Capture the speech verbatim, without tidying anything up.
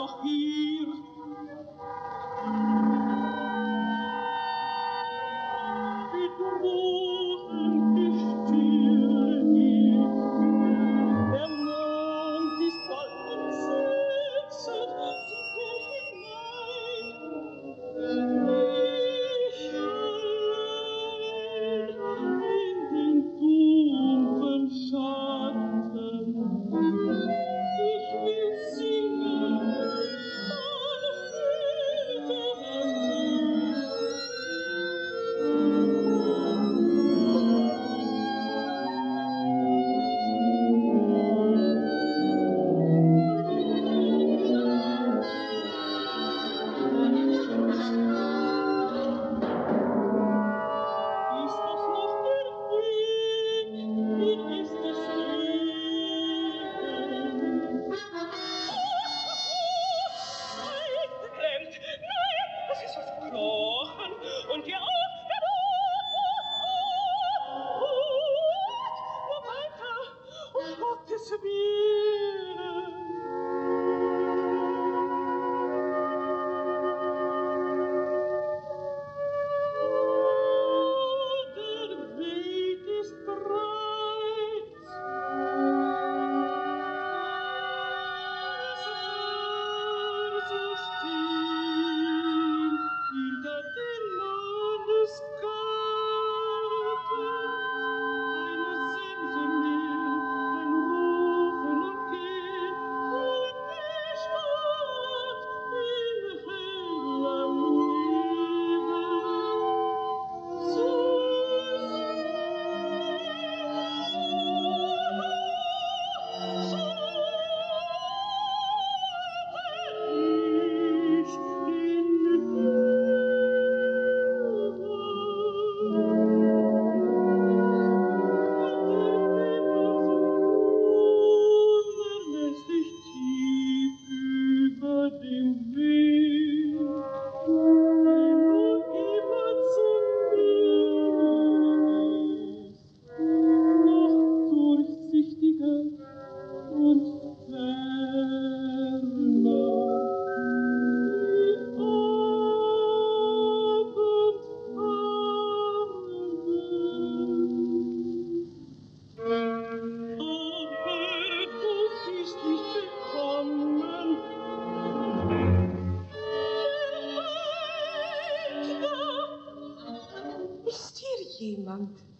doch hier. Wie drohend die Stille ist. Der Mond ist bald entsetzt, sieht er hinein. Ich allein in den dunklen Schatten. Ich will singen, alle Ist das noch der Weg, wie ist es Leben? Nein, klemmt, nein, das ist versprochen, und ja auch der Mut, nur weiter, um Gottes Willen. Der Weg ist breit. So still hinter den Landesgarten. Eine Sense mehr, ein Rufen und Gehen, und die Stadt in hellem Nebel. So und ferner die Abendfarben. Aber du bist nicht gekommen. Wer weint da? Ist hier jemand?